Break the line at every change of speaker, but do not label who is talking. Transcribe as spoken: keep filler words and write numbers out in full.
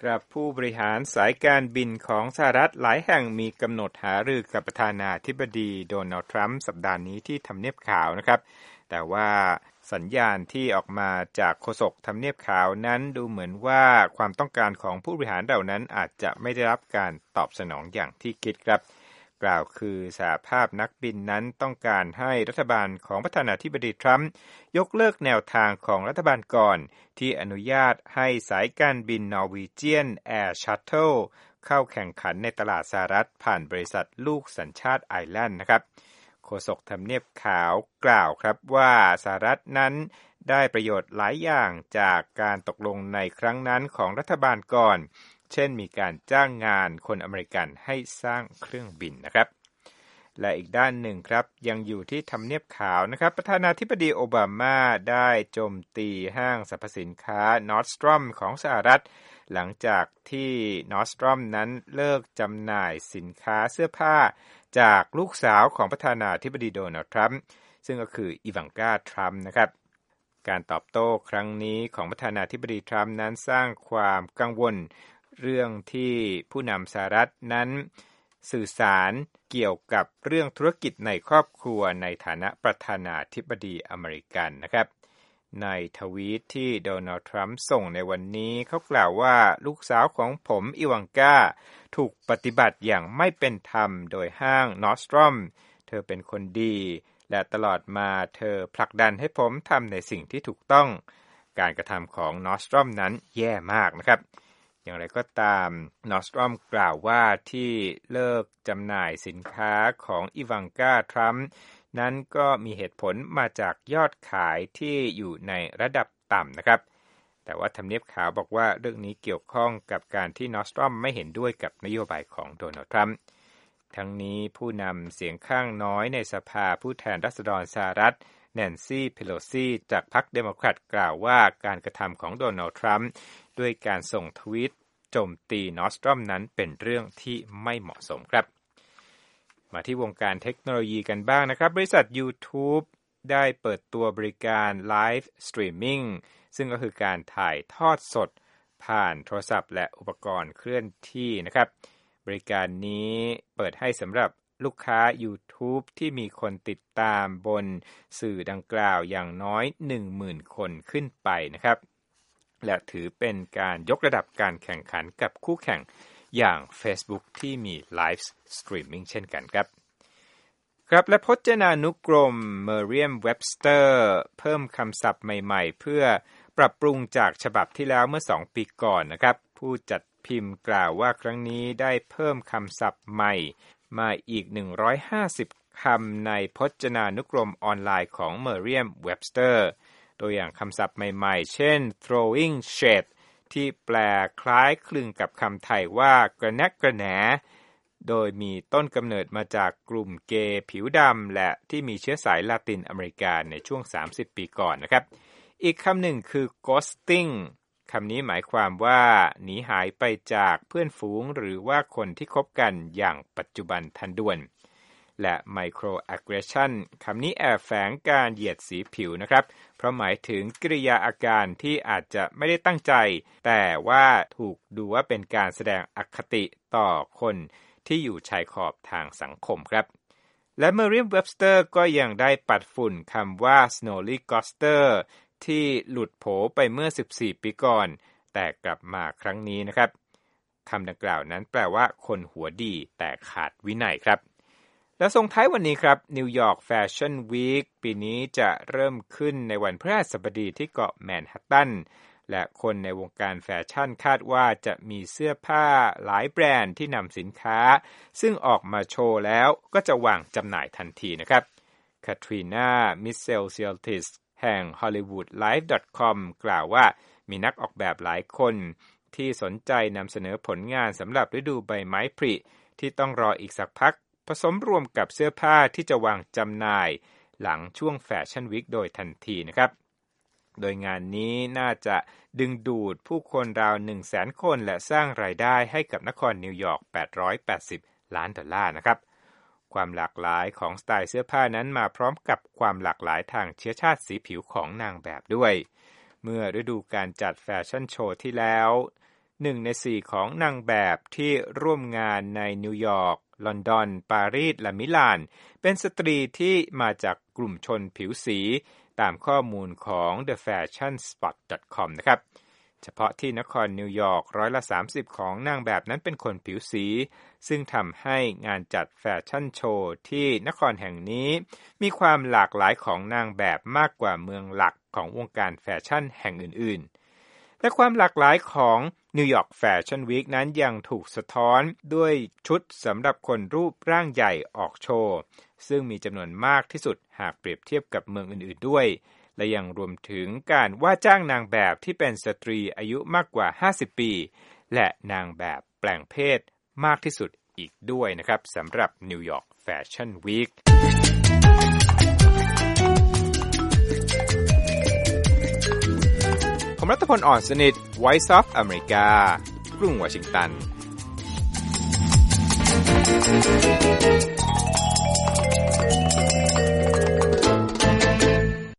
ครับผู้บริหารสายการบินของสหรัฐหลายแห่งมีกำหนดหารือกับประธานาธิบดีโดนัลด์ทรัมป์สัปดาห์นี้ที่ทำเนียบขาวนะครับแต่ว่าสัญญาณที่ออกมาจากโฆษกทำเนียบขาวนั้นดูเหมือนว่าความต้องการของผู้บริหารเหล่านั้นอาจจะไม่ได้รับการตอบสนองอย่างที่คิดครับกล่าวคือสหภาพนักบินนั้นต้องการให้รัฐบาลของประธานาธิบดีทรัมป์ยกเลิกแนวทางของรัฐบาลก่อนที่อนุญาตให้สายการบิน Norwegian Air Shuttle เข้าแข่งขันในตลาดสหรัฐผ่านบริษัทลูกสัญชาติไอร์แลนด์นะครับโฆษกทำเนียบขาวกล่าวครับว่าสหรัฐนั้นได้ประโยชน์หลายอย่างจากการตกลงในครั้งนั้นของรัฐบาลก่อนเช่นมีการจ้างงานคนอเมริกันให้สร้างเครื่องบินนะครับและอีกด้านหนึ่งครับยังอยู่ที่ทำเนียบขาวนะครับประธานาธิบดีโอบามาได้โจมตีห้างสรรพสินค้านอร์ดสตรอมของสหรัฐหลังจากที่นอร์ดสตรอมนั้นเลิกจำหน่ายสินค้าเสื้อผ้าจากลูกสาวของประธานาธิบดีโดนัลด์ทรัมป์ซึ่งก็คืออีวานกาทรัมป์นะครับการตอบโต้ครั้งนี้ของประธานาธิบดีทรัมป์นั้นสร้างความกังวลเรื่องที่ผู้นำสหรัฐนั้นสื่อสารเกี่ยวกับเรื่องธุรกิจในครอบครัวในฐานะประธานาธิบดีอเมริกันนะครับในทวีตที่โดนัลด์ทรัมป์ส่งในวันนี้เขากล่าวว่าลูกสาวของผมอีวานกาถูกปฏิบัติอย่างไม่เป็นธรรมโดยห้างนอร์ดสตรอมเธอเป็นคนดีและตลอดมาเธอผลักดันให้ผมทำในสิ่งที่ถูกต้องการกระทำของนอร์ดสตรอมนั้นแย่มากนะครับอย่างไรก็ตามนอร์ดสตรอมกล่าวว่าที่เลิกจำหน่ายสินค้าของอีวานกาทรัมป์นั้นก็มีเหตุผลมาจากยอดขายที่อยู่ในระดับต่ำนะครับแต่ว่าทำเนียบขาวบอกว่าเรื่องนี้เกี่ยวข้องกับการที่นอร์ดสตรอมไม่เห็นด้วยกับนโยบายของโดนัลด์ทรัมป์ทั้งนี้ผู้นำเสียงข้างน้อยในสภาผู้แทนราษฎรสหรัฐแนนซี่เพโลซีจากพรรคเดโมแครตกล่าวว่าการกระทำของโดนัลด์ทรัมป์ด้วยการส่งทวีตโจมตีนอร์ดสตรอมนั้นเป็นเรื่องที่ไม่เหมาะสมครับมาที่วงการเทคโนโลยีกันบ้างนะครับบริษัท YouTube ได้เปิดตัวบริการ Live Streaming ซึ่งก็คือการถ่ายทอดสดผ่านโทรศัพท์และอุปกรณ์เคลื่อนที่นะครับบริการนี้เปิดให้สำหรับลูกค้า YouTube ที่มีคนติดตามบนสื่อดังกล่าวอย่างน้อย หนึ่งหมื่น คนขึ้นไปนะครับและถือเป็นการยกระดับการแข่งขันกับคู่แข่งอย่าง Facebook ที่มี Live Streaming เช่นกันครับครับและพจนานุกรม Merriam-Webster เพิ่มคำศัพท์ใหม่ๆเพื่อปรับปรุงจากฉบับที่แล้วเมื่อสองปีก่อนนะครับผู้จัดพิมพ์กล่าวว่าครั้งนี้ได้เพิ่มคำศัพท์ใหม่มาอีกหนึ่งร้อยห้าสิบคำในพจนานุกรมออนไลน์ของ Merriam-Webster ตัวอย่างคำศัพท์ใหม่ๆเช่น throwing shade ที่แปลคล้ายคลึงกับคำไทยว่ากระแนะกระแหนโดยมีต้นกำเนิดมาจากกลุ่มเกย์ผิวดำและที่มีเชื้อสายลาตินอเมริกาในช่วงสามสิบปีก่อนนะครับอีกคำหนึ่งคือ ghosting คำนี้หมายความว่าหนีหายไปจากเพื่อนฝูงหรือว่าคนที่คบกันอย่างปัจจุบันทันด่วนและ microaggression คำนี้แอบแฝงการเหยียดสีผิวนะครับเพราะหมายถึงกิริยาอาการที่อาจจะไม่ได้ตั้งใจแต่ว่าถูกดูว่าเป็นการแสดงอคติต่อคนที่อยู่ชายขอบทางสังคมครับและ Merriam-Webster ก็ยังได้ปัดฝุ่นคำว่า snollygoster ที่หลุดโผไปเมื่อสิบสี่ปีก่อนแต่กลับมาครั้งนี้นะครับคำดังกล่าวนั้นแปลว่าคนหัวดีแต่ขาดวินัยครับและส่งท้ายวันนี้ครับนิวยอร์กแฟชั่นวีคปีนี้จะเริ่มขึ้นในวันพฤหัสบดีที่เกาะแมนฮัตตันและคนในวงการแฟชั่นคาดว่าจะมีเสื้อผ้าหลายแบรนด์ที่นำสินค้าซึ่งออกมาโชว์แล้วก็จะวางจำหน่ายทันทีนะครับคาทรีนามิเชลเซียลติสแห่ง ฮอลลีวูดไลฟ์ ดอท คอม กล่าวว่ามีนักออกแบบหลายคนที่สนใจนำเสนอผลงานสำหรับฤดูใบไม้ผลิที่ต้องรออีกสักพักผสมรวมกับเสื้อผ้าที่จะวางจำหน่ายหลังช่วงแฟชั่นวีคโดยทันทีนะครับโดยงานนี้น่าจะดึงดูดผู้คนราว หนึ่งแสน คนและสร้างรายได้ให้กับนครนิวยอร์กแปดร้อยแปดสิบล้านดอลลาร์นะครับความหลากหลายของสไตล์เสื้อผ้านั้นมาพร้อมกับความหลากหลายทางเชื้อชาติสีผิวของนางแบบด้วยเมื่อฤดูการจัดแฟชั่นโชว์ที่แล้วหนึ่งในสี่ของนางแบบที่ร่วมงานในนิวยอร์กลอนดอนปารีสและมิลานเป็นสตรีที่มาจากกลุ่มชนผิวสีตามข้อมูลของ เดอะ แฟชั่น สปอต ดอท คอม นะครับเฉพาะที่นครนิวยอร์กร้อยละสามสิบของนางแบบนั้นเป็นคนผิวสีซึ่งทำให้งานจัดแฟชั่นโชว์ที่นครแห่งนี้มีความหลากหลายของนางแบบมากกว่าเมืองหลักของวงการแฟชั่นแห่งอื่นๆและความหลากหลายของนิวยอร์กแฟชั่นวีคนั้นยังถูกสะท้อนด้วยชุดสำหรับคนรูปร่างใหญ่ออกโชว์ซึ่งมีจำนวนมากที่สุดหากเปรียบเทียบกับเมืองอื่นๆด้วยและยังรวมถึงการว่าจ้างนางแบบที่เป็นสตรีอายุมากกว่าห้าสิบปีและนางแบบแปลงเพศมากที่สุดอีกด้วยนะครับสำหรับนิวยอร์กแฟชั่นวีคผมรัตพล อ่อนสนิท Voice of America กรุงวอชิงตัน